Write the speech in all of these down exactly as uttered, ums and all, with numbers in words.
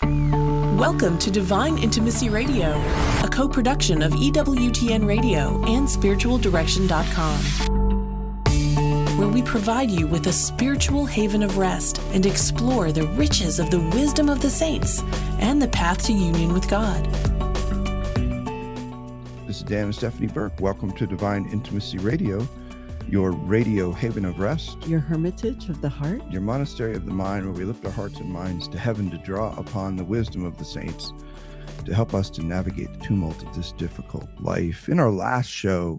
Welcome to Divine Intimacy Radio, a co-production of E W T N Radio and spiritual direction dot com, where we provide you with a spiritual haven of rest and explore the riches of the wisdom of the saints and the path to union with God. This is Dan and Stephanie Burke. Welcome to Divine Intimacy Radio, your radio haven of rest, your hermitage of the heart, your monastery of the mind, where we lift our hearts and minds to heaven to draw upon the wisdom of the saints to help us to navigate the tumult of this difficult life. In our last show,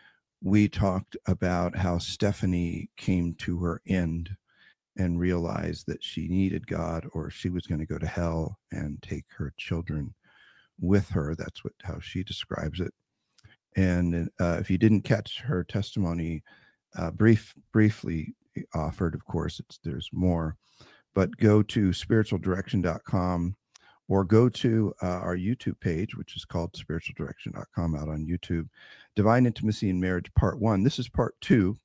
we talked about how Stephanie came to her end and realized that she needed God or she was going to go to hell and take her children with her. That's what how she describes it. And uh, if you didn't catch her testimony, uh, brief, briefly offered, of course, it's, there's more, but go to spiritual direction dot com or go to uh, our YouTube page, which is called spiritual direction dot com out on YouTube, Divine Intimacy and Marriage Part One. This is Part Two,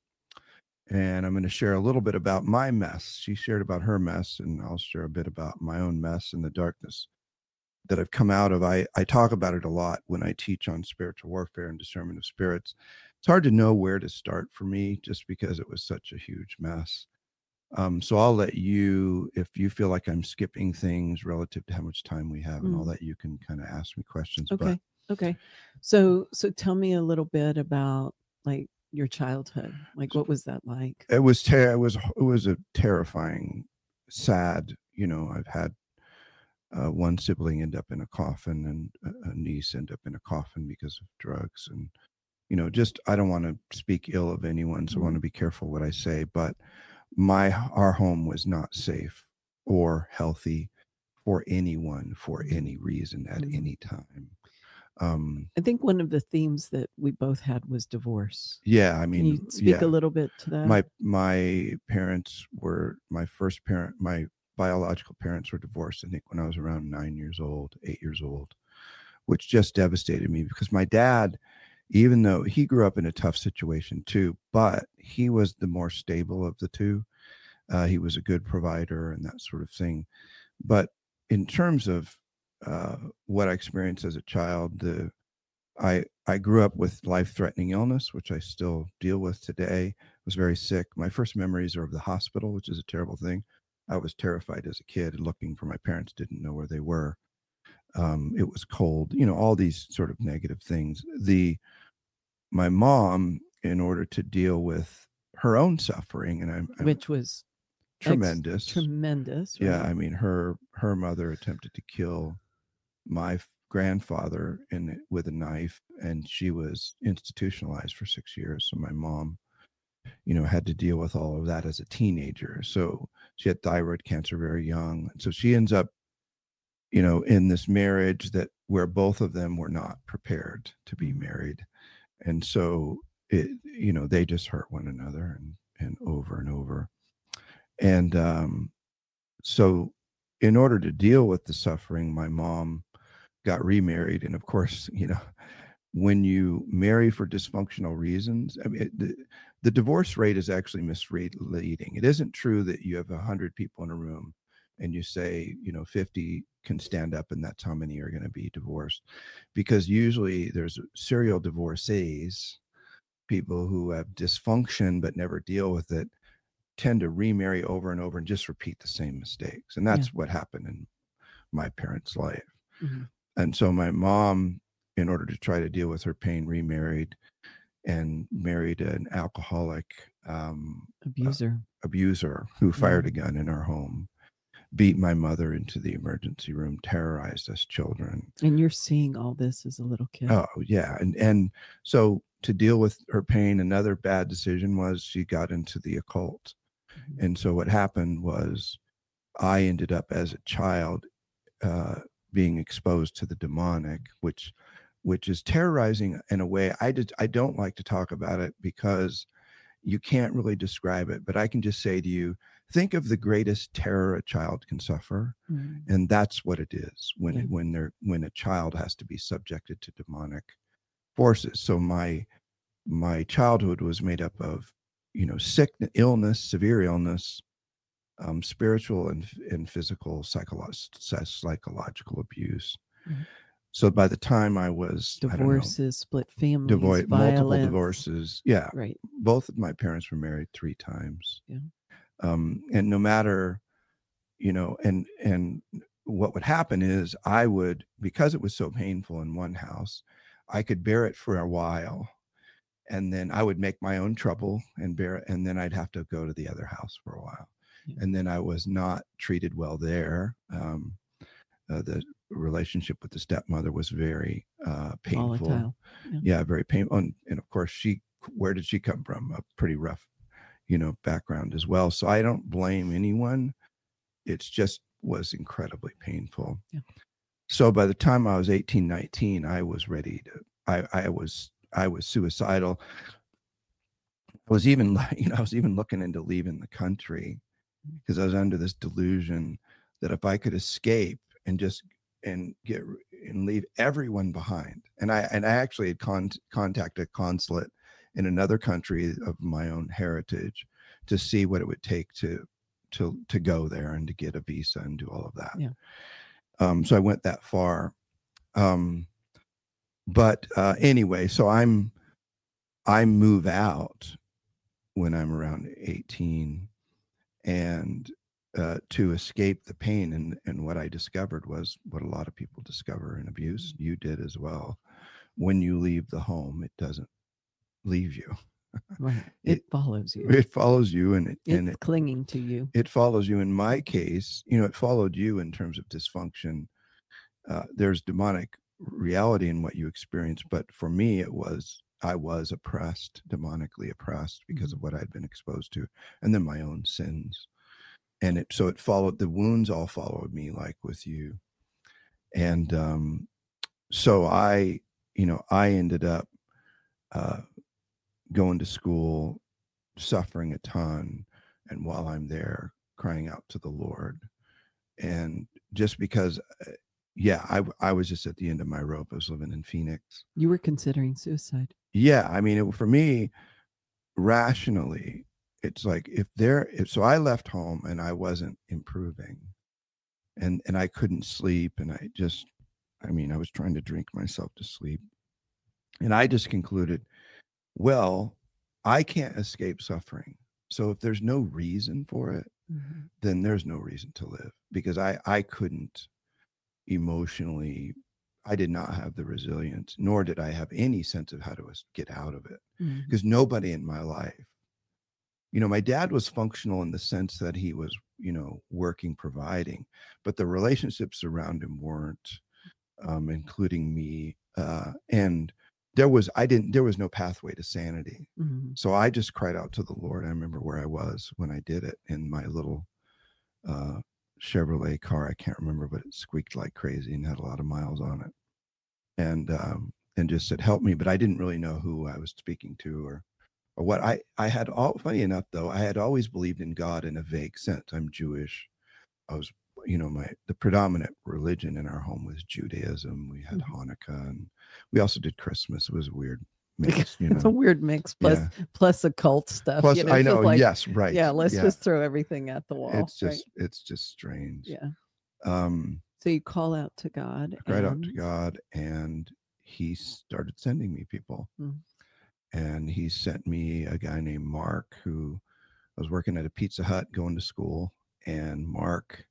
and I'm going to share a little bit about my mess. She shared about her mess, and I'll share a bit about my own mess and the darkness that I've come out of. I, I talk about it a lot when I teach on spiritual warfare and discernment of spirits. It's hard to know where to start for me just because it was such a huge mess. Um, so I'll let you, if you feel like I'm skipping things relative to how much time we have, mm. and all that, you can kind of ask me questions. Okay. But, okay. So, so tell me a little bit about like your childhood. Like, what was that like? It was, ter- it was, it was a terrifying, sad, you know, I've had Uh, one sibling end up in a coffin and a, a niece end up in a coffin because of drugs. And, you know, just, I don't want to speak ill of anyone, so mm-hmm. I want to be careful what I say, but my, our home was not safe or healthy for anyone for any reason at mm-hmm. any time. Um, I think one of the themes that we both had was divorce. Yeah. I mean, Can you speak yeah. a little bit to that? My, my parents were, my first parent, my biological parents were divorced, I think, when I was around nine years old, eight years old, which just devastated me because my dad, even though he grew up in a tough situation too, but he was the more stable of the two. Uh, he was a good provider and that sort of thing. But in terms of uh, what I experienced as a child, the I I grew up with life-threatening illness, which I still deal with today. I was very sick. My first memories are of the hospital, which is a terrible thing. I was terrified as a kid, looking for my parents, didn't know where they were. Um, it was cold, you know, all these sort of negative things. The, my mom, in order to deal with her own suffering, and I'm, I'm which was tremendous, ex- tremendous. Right? Yeah. I mean, her, her mother attempted to kill my grandfather in with a knife, and she was institutionalized for six years. So my mom, you know, had to deal with all of that as a teenager. So she had thyroid cancer very young. So she ends up, you know, in this marriage that where both of them were not prepared to be married. And so it, you know, they just hurt one another and, and over and over. And um, so in order to deal with the suffering, my mom got remarried. And of course, you know, when you marry for dysfunctional reasons, I mean, it, the, the divorce rate is actually misleading. It isn't true that you have a hundred people in a room and you say, you know, fifty can stand up and that's how many are going to be divorced, because usually there's serial divorcees, people who have dysfunction but never deal with it, tend to remarry over and over and just repeat the same mistakes. And that's yeah. what happened in my parents' life. Mm-hmm. And so my mom, in order to try to deal with her pain, remarried and married an alcoholic um, abuser, uh, abuser who fired yeah. a gun in our home, beat my mother into the emergency room, terrorized us children. And you're seeing all this as a little kid. Oh, yeah. And, and so to deal with her pain, another bad decision was she got into the occult. Mm-hmm. And so what happened was I ended up as a child uh, being exposed to the demonic, which which is terrorizing in a way. I did, I don't like to talk about it because you can't really describe it, but I can just say to you, think of the greatest terror a child can suffer. Mm-hmm. And that's what it is when, yeah. it, when they're, when a child has to be subjected to demonic forces. So my, my childhood was made up of, you know, sick illness, severe illness, um, spiritual and and physical psycholo- psychological abuse. Mhm. So by the time I was, I don't know, Divorces, split families, divorce, multiple violence. divorces. Yeah. Right. Both of my parents were married three times. Yeah. Um, and no matter, you know, and, and what would happen is I would, because it was so painful in one house, I could bear it for a while. And then I would make my own trouble and bear it. And then I'd have to go to the other house for a while. Yeah. And then I was not treated well there. Um, uh, the relationship with the stepmother was very uh, painful. Volatile. Yeah. Yeah, very painful. And, and of course, she, where did she come from? A pretty rough, you know, background as well. So I don't blame anyone. It's just was incredibly painful. Yeah. So by the time I was eighteen, nineteen, I was ready to, I, I was, I was suicidal. I was even, you know, I was even looking into leaving the country because I was under this delusion that if I could escape and just and get and leave everyone behind. And I and I actually had con- contacted a consulate in another country of my own heritage to see what it would take to to to go there and to get a visa and do all of that. Yeah. Um, so I went that far. Um, but uh, anyway, so I'm I move out when I'm around eighteen, and uh, to escape the pain. And, and what I discovered was what a lot of people discover in abuse. You did as well. When you leave the home, it doesn't leave you. Right. It, It- follows you. It follows you, and it, It's and it, clinging to you. it follows you. In my case, you know, it followed you in terms of dysfunction. Uh, there's demonic reality in what you experience, but for me, it was I was oppressed, demonically oppressed because of what I'd been exposed to, and then my own sins. And it so it followed, the wounds all followed me, like with you. And um, so I, you know, I ended up uh, going to school, suffering a ton, and while I'm there, crying out to the Lord. And just because, uh, yeah, I I was just at the end of my rope. I was living in Phoenix. You were considering suicide. Yeah, I mean, it, for me, rationally, it's like if there, if, so I left home and I wasn't improving, and and I couldn't sleep, and I just, I mean, I was trying to drink myself to sleep, and I just concluded, well, I can't escape suffering. So if there's no reason for it, Mm-hmm. then there's no reason to live, because I I couldn't emotionally, I did not have the resilience, nor did I have any sense of how to es- get out of it, Mm-hmm. because nobody in my life, you know, my dad was functional in the sense that he was, you know, working, providing, but the relationships around him weren't, um, including me. Uh, and there was, I didn't, there was no pathway to sanity. Mm-hmm. So I just cried out to the Lord. I remember where I was when I did it in my little uh, Chevrolet car. I can't remember, but it squeaked like crazy and had a lot of miles on it. And, um, and just said, help me. But I didn't really know who I was speaking to or, or what I, I had all, funny enough though, I had always believed in God in a vague sense. I'm Jewish. I was, you know, my, the predominant religion in our home was Judaism. We had Mhm. Hanukkah, and we also did Christmas. It was a weird mix, you It's a know. weird mix. Plus, Yeah. plus occult stuff. Plus, you know, I it's just know, like, yes, right. Yeah, let's yeah. just throw everything at the wall. It's right? just, it's just strange. Yeah. Um, So you call out to God. I cried out to and- God, and he started sending me people. Mm. And he sent me a guy named Mark, who I was working at a Pizza Hut going to school. And Mark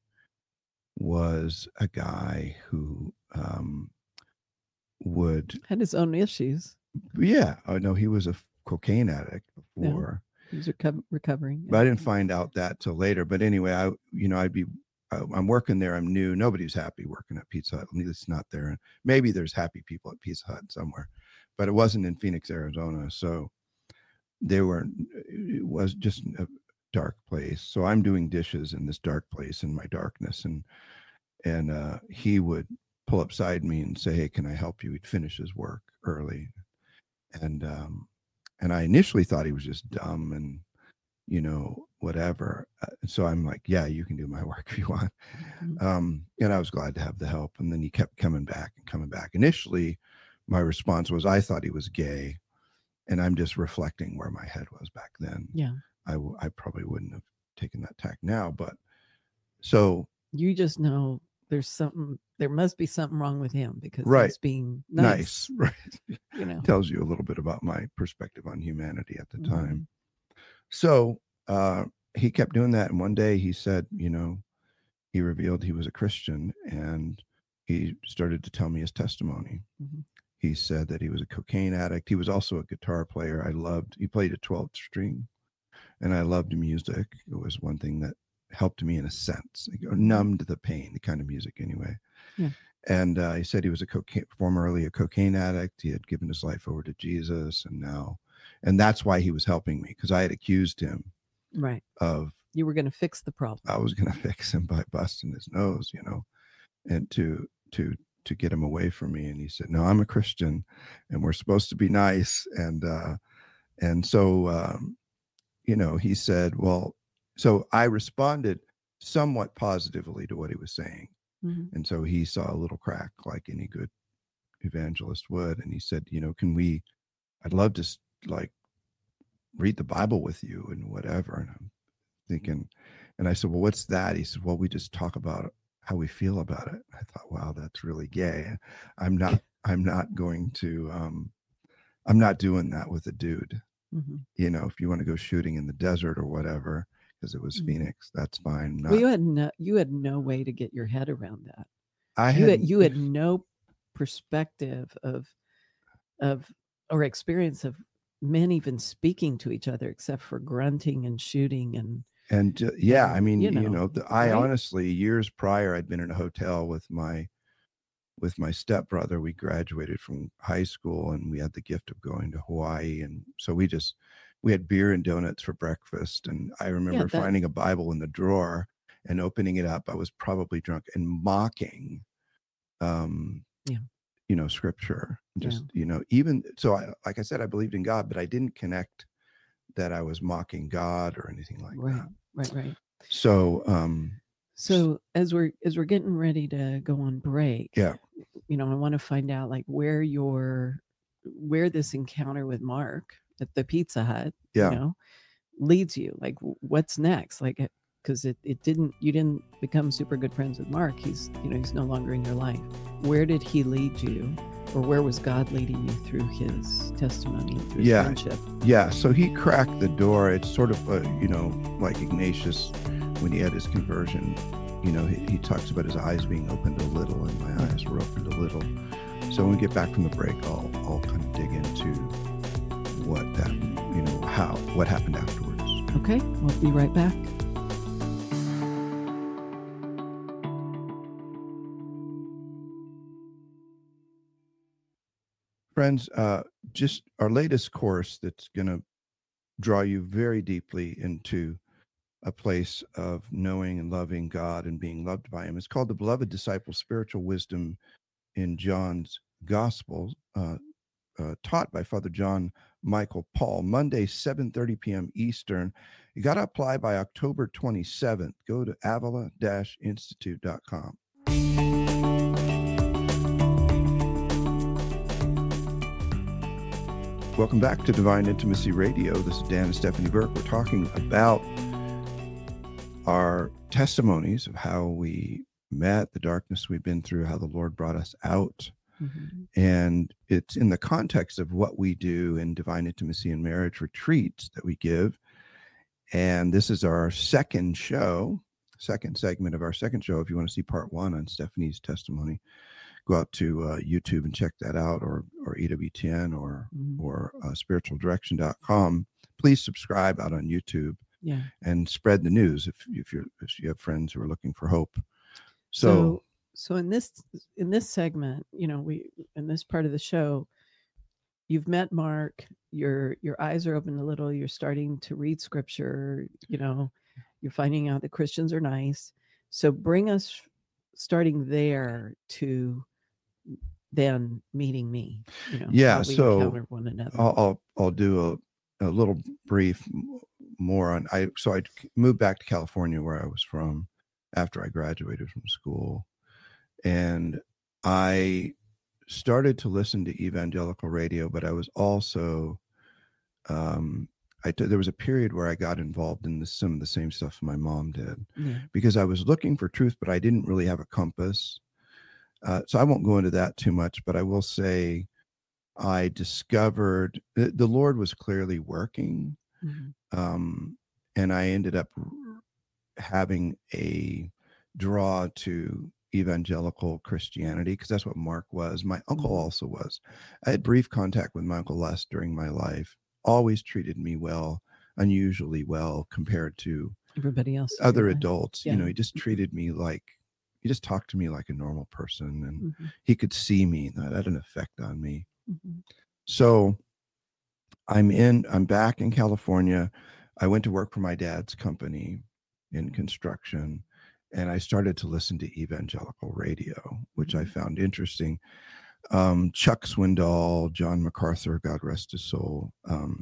was a guy who um, would, Had his own issues. yeah, I know he was a cocaine addict before. He was reco- recovering. But I didn't find out that till later. But anyway, I, you know, I'd be, I, I'm working there. I'm new. Nobody's happy working at Pizza Hut. At least it's not there. Maybe there's happy people at Pizza Hut somewhere, but it wasn't in Phoenix, Arizona. So they were, it was just a dark place. So I'm doing dishes in this dark place in my darkness. And, and uh, he would pull up beside me and say, hey, can I help you? He'd finish his work early. And, um, and I initially thought he was just dumb and, you know, whatever. Uh, so I'm like, yeah, you can do my work if you want. Mhm. Um, and I was glad to have the help. And then he kept coming back and coming back. Initially, my response was, I thought he was gay. And I'm just reflecting where my head was back then. Yeah. I, w- I probably wouldn't have taken that tack now, but so you just know there's something, there must be something wrong with him because right. he's being nice. nice. Right. You know, tells you a little bit about my perspective on humanity at the mm-hmm. time. So uh, he kept doing that. And one day he said, you know, he revealed he was a Christian, and he started to tell me his testimony. Mm-hmm. He said that he was a cocaine addict. He was also a guitar player. I loved, he played a twelve string, and I loved music. It was one thing that helped me in a sense, it numbed the pain, the kind of music anyway. Yeah. And uh, he said he was a cocaine, formerly a cocaine addict. He had given his life over to Jesus, and now, and that's why he was helping me, because I had accused him right of, you were going to fix the problem. I was going to fix him by busting his nose, you know, and to to to get him away from me. And he said, no, I'm a Christian, and we're supposed to be nice. And uh, and so um, you know, he said, well, so I responded somewhat positively to what he was saying. Mm-hmm. And so he saw a little crack, like any good evangelist would. And he said, you know, can we, I'd love to like read the Bible with you and whatever. And I'm thinking, and I said, well, what's that? He said, well, we just talk about how we feel about it. I thought, wow, that's really gay. I'm not, I'm not going to, um, I'm not doing that with a dude. Mm-hmm. You know, if you want to go shooting in the desert or whatever, because it was mm-hmm. Phoenix, that's fine. Not, well, you had no, you had no way to get your head around that. I you had, had, you had no perspective of, of, or experience of men even speaking to each other, except for grunting and shooting and, and uh, yeah, and, I mean, you know, you know the, I right? honestly, years prior, I'd been in a hotel with my, with my stepbrother. We graduated from high school, and we had the gift of going to Hawaii. And so we just, we had beer and donuts for breakfast. And I remember Yeah, that- finding a Bible in the drawer and opening it up. I was probably drunk and mocking, um, yeah. you know, scripture. Just, yeah. you know, even so, I, like I said, I believed in God, but I didn't connect that I was mocking God or anything like right, that. Right, right, right. So, um, so as we're as we're getting ready to go on break, yeah, you know, I want to find out like where your where this encounter with Mark at the Pizza Hut, yeah. you know, leads you. Like, what's next? Like, because it, it didn't you didn't become super good friends with Mark. He's you know he's no longer in your life. Where did he lead you, or where was God leading you through his testimony and through yeah, friendship? Yeah. So he cracked the door. It's sort of a, you know, like Ignatius when he had his conversion. You know, he, he talks about his eyes being opened a little, and my eyes were opened a little. So when we get back from the break, I'll I'll kind of dig into what that, you know, how what happened afterwards. Okay, we'll be right back. Friends, uh, just our latest course that's going to draw you very deeply into a place of knowing and loving God and being loved by him. It's called The Beloved Disciple, Spiritual Wisdom in John's Gospel, uh, uh, taught by Father John Michael Paul, Monday, seven thirty p.m. Eastern. You got to apply by October twenty-seventh. Go to avila dash institute dot com. Welcome back to Divine Intimacy Radio. This is Dan and Stephanie Burke. We're talking about our testimonies of how we met, the darkness we've been through, how the Lord brought us out. Mm-hmm. And it's in the context of what we do in Divine Intimacy and Marriage retreats that we give. And this is our second show, second segment of our second show. If you want to see part one on Stephanie's testimony, go out to uh, YouTube and check that out, or or E W T N or mm-hmm. or uh, spiritual direction dot com. Please subscribe out on YouTube. Yeah. And spread the news if if you if you have friends who are looking for hope. So, so so in this in this segment, you know, we in this part of the show, you've met Mark, your your eyes are open a little, you're starting to read scripture, you know, you're finding out that Christians are nice. So bring us starting there to then meeting me, you know. Yeah, how we so encounter one another. I'll I'll, I'll do a, a little brief more on I so I moved back to California, where I was from, after I graduated from school, and I started to listen to evangelical radio, but I was also um I t- there was a period where I got involved in the, some of the same stuff my mom did, Yeah. because I was looking for truth, but I didn't really have a compass. Uh, so I won't go into that too much, but I will say I discovered the, the Lord was clearly working. Mm-hmm. Um, and I ended up having a draw to evangelical Christianity, because that's what Mark was. My uncle Mhm. also was. I had brief contact with my Uncle Les during my life, always treated me well, unusually well compared to Everybody else. in other your life. adults. Yeah. You know, he just Mhm. treated me like, he just talked to me like a normal person, and Mhm. he could see me. That had an effect on me. Mhm. So I'm in, I'm back in California. I went to work for my dad's company in construction, and I started to listen to evangelical radio, which I Mhm. found interesting. Um, Chuck Swindoll, John MacArthur, God rest his soul. Um,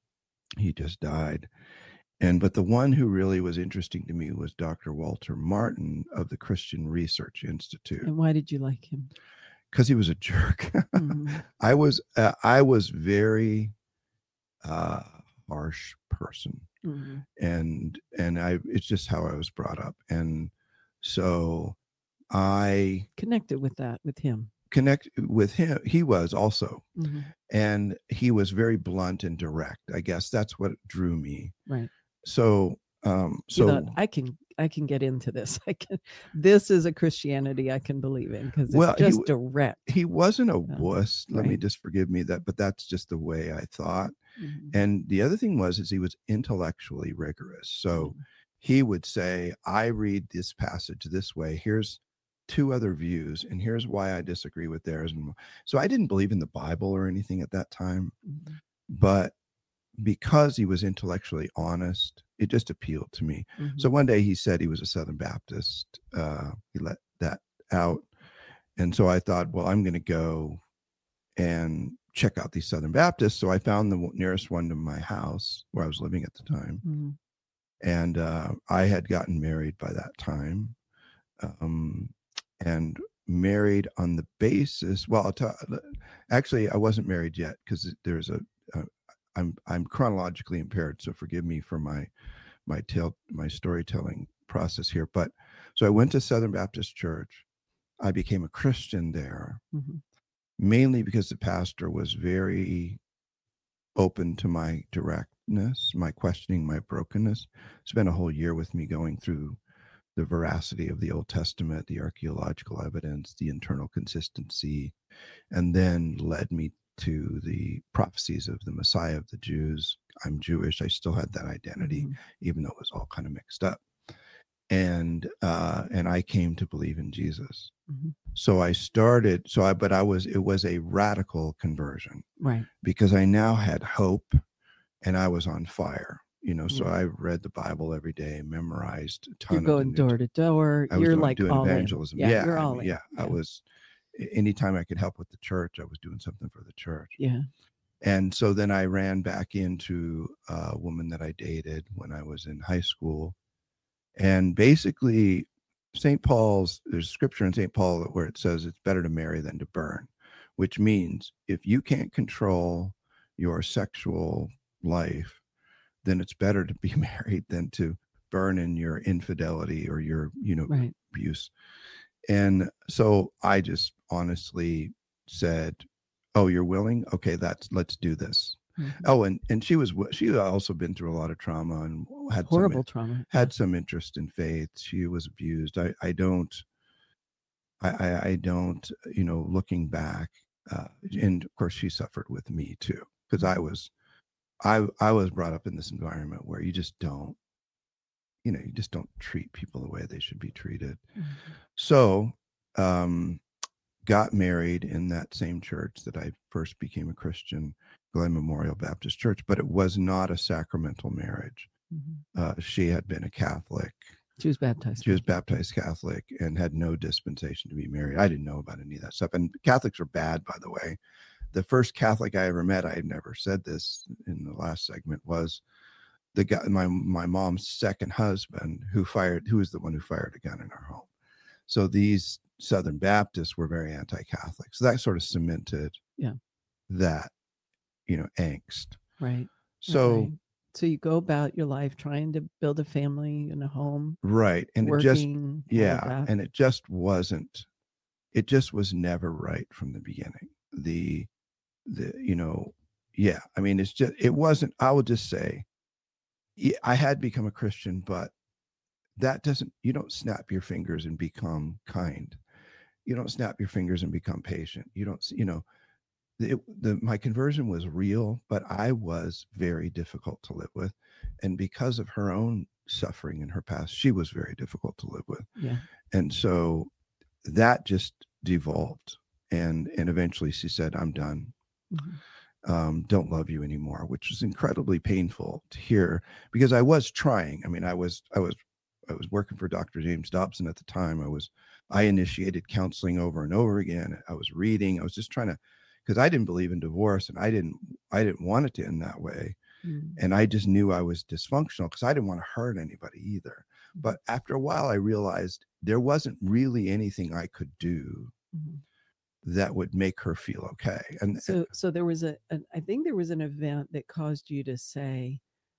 he just died. And, but the one who really was interesting to me was Doctor Walter Martin of the Christian Research Institute, And why did you like him? because he was a jerk. Mhm. I was, uh, I was very uh, harsh person. Mhm. and and I it's just how I was brought up, and so I Connected with that with him. connect with him. He was also, Mhm. and he was very blunt and direct. I guess that's what drew me. Right. So um You thought, so I can I can get into this. I can. This is a Christianity I can believe in, because it's Well, he just w- direct. he wasn't a Yeah, wuss. Let me right. just forgive me that, but that's just the way I thought. Mhm. And the other thing was, is he was intellectually rigorous. So Mhm. he would say, I read this passage this way. Here's two other views, and here's why I disagree with theirs. And so I didn't believe in the Bible or anything at that time, Mhm. but because he was intellectually honest, it just appealed to me. So Mhm. one day he said he was a Southern Baptist. Uh, he let that out. And so I thought, well, I'm going to go and check out these Southern Baptists. So I found the nearest one to my house where I was living at the time. Mhm. And uh, I had gotten married by that time, um, and married on the basis. Well, I'll tell, actually, I wasn't married yet, because there's a. a I'm I'm chronologically impaired, so forgive me for my my tale my storytelling process here. But so I went to Southern Baptist Church. I became a Christian there, Mhm. mainly because the pastor was very open to my directness, my questioning, my brokenness. Spent a whole year with me going through the veracity of the Old Testament, the archaeological evidence, the internal consistency, and then led me to the prophecies of the Messiah of the Jews. I'm Jewish. I still had that identity, Mhm. even though it was all kind of mixed up. And uh, and I came to believe in Jesus. Mhm. So I started. So I, but I was. It was a radical conversion, Right. because I now had hope, and I was on fire. You know, so Yeah. I read the Bible every day, memorized a ton You're of the going New door to door. I was You're doing, like doing all evangelism. in. Yeah, Yeah, you're I all mean, in. yeah, I was. Anytime I could help with the church, I was doing something for the church. Yeah. And so then I ran back into a woman that I dated when I was in high school, and basically, Saint Paul's. There's scripture in Saint Paul where it says it's better to marry than to burn, which means if you can't control your sexual life, then it's better to be married than to burn in your infidelity or your, you know, Right. abuse. And so I just honestly said, "Oh, you're willing? Okay, that's let's do this." Mhm. Oh, and and she was she had also been through a lot of trauma and had Horrible some trauma. had Yeah. some interest in faith. She was abused. I I don't I I, I don't you know looking back, uh, and of course she suffered with me too, because I was I I was brought up in this environment where you just don't, you know, you just don't treat people the way they should be treated. Mhm. So, um, got married in that same church that I first became a Christian, Glen Memorial Baptist Church, but it was not a sacramental marriage. Mhm. Uh, she had been a Catholic. She was baptized. She was Catholic. baptized Catholic and had no dispensation to be married. I didn't know about any of that stuff. And Catholics are bad, by the way. The first Catholic I ever met, I had never said this in the last segment, was the guy, my my mom's second husband, who fired, who was the one who fired a gun in our home. So these Southern Baptists were very anti-Catholic. So that sort of cemented Yeah. that, you know, angst. Right. So Right. So you go about your life trying to build a family and a home, Right. And it just, working. all of yeah. that. And it just wasn't, it just was never right from the beginning. The, the, you know, yeah. I mean, it's just, it wasn't, I will just say, yeah, I had become a Christian, but that doesn't, you don't snap your fingers and become kind. You don't snap your fingers and become patient. You don't, you know, it, the, my conversion was real, but I was very difficult to live with. And because of her own suffering in her past, she was very difficult to live with. Yeah. And so that just devolved. And, and eventually she said, I'm done. Mm-hmm. Um, don't love you anymore, which was incredibly painful to hear because I was trying. I mean, I was, I was, I was working for Doctor James Dobson at the time. I was, I initiated counseling over and over again. I was reading, I was just trying to, because I didn't believe in divorce and I didn't, I didn't want it to end that way. Mm. And I just knew I was dysfunctional because I didn't want to hurt anybody either. But after a while, I realized there wasn't really anything I could do mm-hmm. that would make her feel okay. And so, so there was a, an, I think there was an event that caused you to say,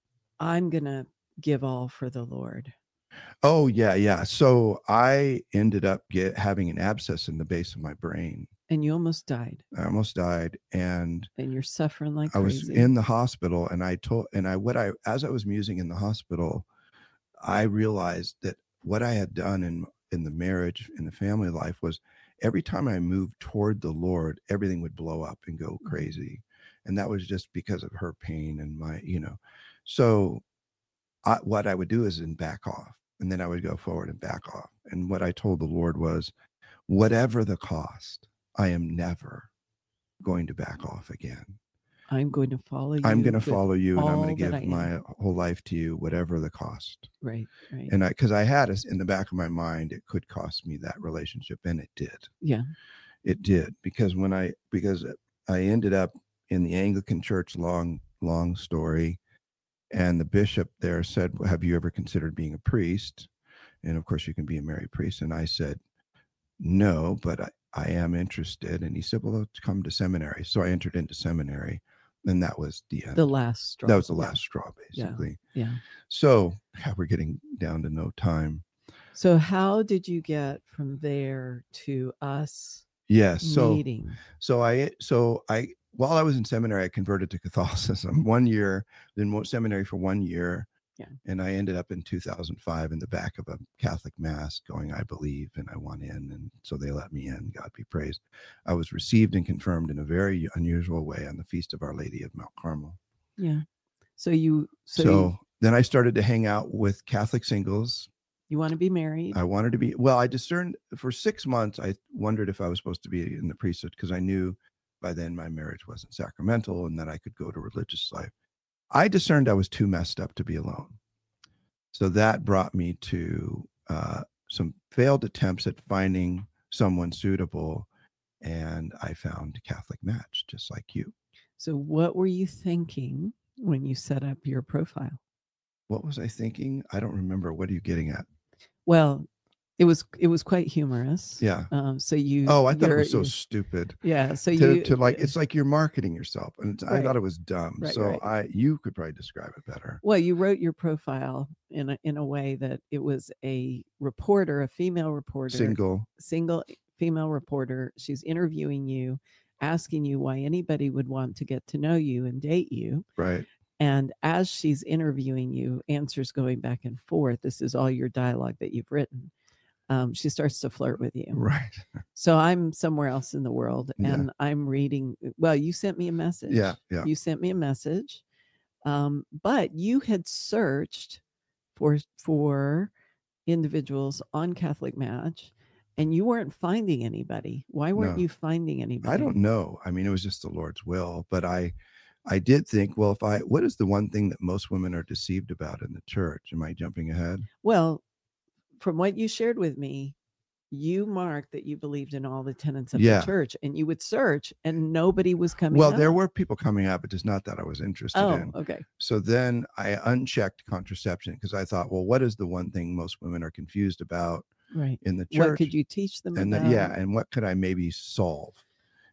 I'm going to give all for the Lord. Oh yeah. Yeah. So I ended up get having an abscess in the base of my brain. And you almost died. I almost died. And and you're suffering like I crazy. was in the hospital and I told, and I, what I, as I was musing in the hospital, I realized that what I had done in, in the marriage, in the family life was every time I moved toward the Lord, everything would blow up and go crazy. And that was just because of her pain and my, you know, so I, what I would do is then back off and then I would go forward and back off. And what I told the Lord was, whatever the cost, I am never going to back off again. I'm going to follow you. I'm going to follow you and I'm going to give I my whole life to you, whatever the cost. Right, right. And I, because I had us in the back of my mind, it could cost me that relationship. And it did. Yeah. It did. Because when I, because I ended up in the Anglican church, long, long story. And the bishop there said, well, have you ever considered being a priest? And of course you can be a married priest. And I said, no, but I, I am interested. And he said, well, let's come to seminary. So I entered into seminary and that was the end. The last straw. That was the last straw, basically. Yeah. yeah. So yeah, we're getting down to no time. So how did you get from there to us yes, so, meeting? So I, so I, while I was in seminary, I converted to Catholicism one year, then went seminary for one year. Yeah. And I ended up in two thousand five in the back of a Catholic mass going, I believe, and I want in. And so they let me in, God be praised. I was received and confirmed in a very unusual way on the Feast of Our Lady of Mount Carmel. Yeah. So you, so, so you, then I started to hang out with Catholic singles. You want to be married? I wanted to be, well, I discerned for six months. I wondered if I was supposed to be in the priesthood because I knew by then my marriage wasn't sacramental and that I could go to religious life. I discerned I was too messed up to be alone. So that brought me to uh, some failed attempts at finding someone suitable. And I found Catholic Match, just like you. So what were you thinking when you set up your profile? What was I thinking? I don't remember. What are you getting at? Well, it was it was quite humorous. Yeah. Um, so you. Oh, I thought it was so stupid. Yeah. So to, you to like it's like you're marketing yourself, and it's, right. I thought it was dumb. Right, so right. I you could probably describe it better. Well, you wrote your profile in a, in a way that it was a reporter, a female reporter, single, single female reporter. She's interviewing you, asking you why anybody would want to get to know you and date you. Right. And as she's interviewing you, answers going back and forth. This is all your dialogue that you've written. Um, she starts to flirt with you. Right. So I'm somewhere else in the world and yeah. I'm reading. Well, you sent me a message. Yeah. Yeah. You sent me a message. Um, but you had searched for, for individuals on Catholic Match and you weren't finding anybody. Why weren't no. you finding anybody? I don't know. I mean, it was just the Lord's will, but I, I did think, well, if I, what is the one thing that most women are deceived about in the church? Am I jumping ahead? Well, from what you shared with me, you marked that you believed in all the tenets of yeah. the church and you would search and nobody was coming well, up. There were people coming up, but just not that I was interested oh, in. Okay. So then I unchecked contraception because I thought, well, what is the one thing most women are confused about right. in the church? What could you teach them and about? The, yeah. And what could I maybe solve?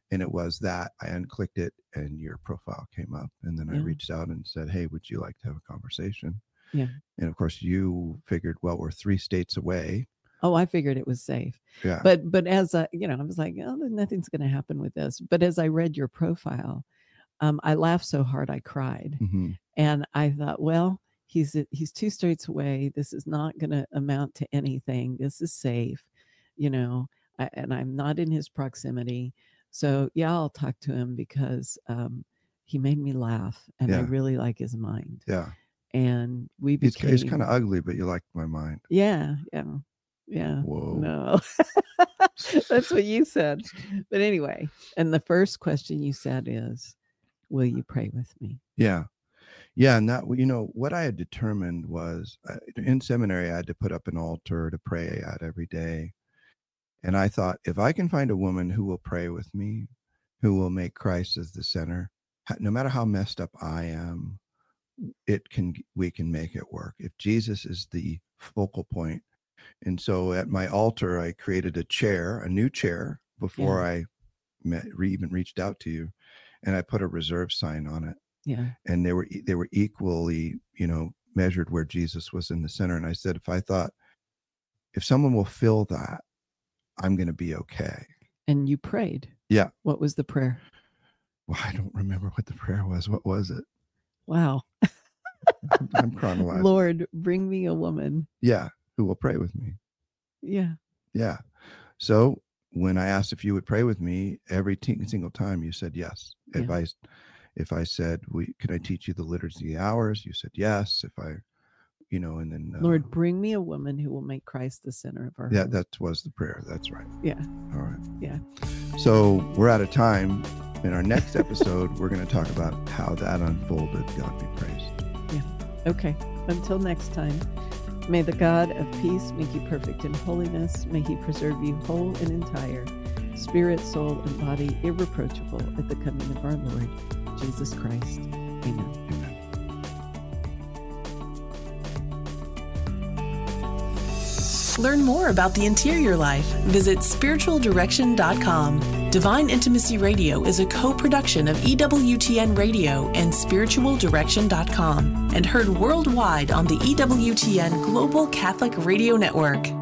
And it was that I unclicked it and your profile came up. And then I Yeah. reached out and said, hey, would you like to have a conversation? Yeah. And of course you figured, well, we're three states away. Oh, I figured it was safe. Yeah. But but as I, you know, I was like, oh, nothing's going to happen with this. But as I read your profile, um, I laughed so hard I cried. Mm-hmm. And I thought, well, he's he's two states away. This is not going to amount to anything. This is safe, you know, I, and I'm not in his proximity. So, yeah, I'll talk to him because um, he made me laugh, and I Yeah. really like his mind. Yeah. And we He's, became... he's kind of ugly, but you like my mind. Yeah, yeah, yeah. Whoa. No, that's what you said. But anyway, and the first question you said is, will you pray with me? Yeah. Yeah. And that, you know, what I had determined was uh, in seminary, I had to put up an altar to pray at every day. And I thought, if I can find a woman who will pray with me, who will make Christ as the center, no matter how messed up I am, it can, we can make it work. If Jesus is the focal point. And so at my altar, I created a chair, a new chair before Yeah. I met, re, even reached out to you. And I put a reserve sign on it. Yeah. And they were, they were equally, you know, measured where Jesus was in the center. And I said, if I thought, if someone will fill that, I'm going to be okay. And you prayed. Yeah. What was the prayer? Well, I don't remember what the prayer was. What was it? Wow. I'm, I'm chronological. Lord, bring me a woman. Yeah. Who will pray with me. Yeah. Yeah. So when I asked if you would pray with me, every t- single time you said yes. Yeah. If I, if I said, we, can I teach you the liturgy hours? You said yes. If I, you know, and then. Uh, Lord, bring me a woman who will make Christ the center of our Yeah, home. that was the prayer. That's right. Yeah. All right. Yeah. So we're out of time. In our next episode, we're going to talk about how that unfolded. God be praised. Yeah. Okay. Until next time, may the God of peace make you perfect in holiness. May he preserve you whole and entire, spirit, soul, and body irreproachable at the coming of our Lord, Jesus Christ. Amen. Amen. Learn more about the interior life. Visit spiritual direction dot com. Divine Intimacy Radio is a co-production of E W T N Radio and spiritual direction dot com and heard worldwide on the E W T N Global Catholic Radio Network.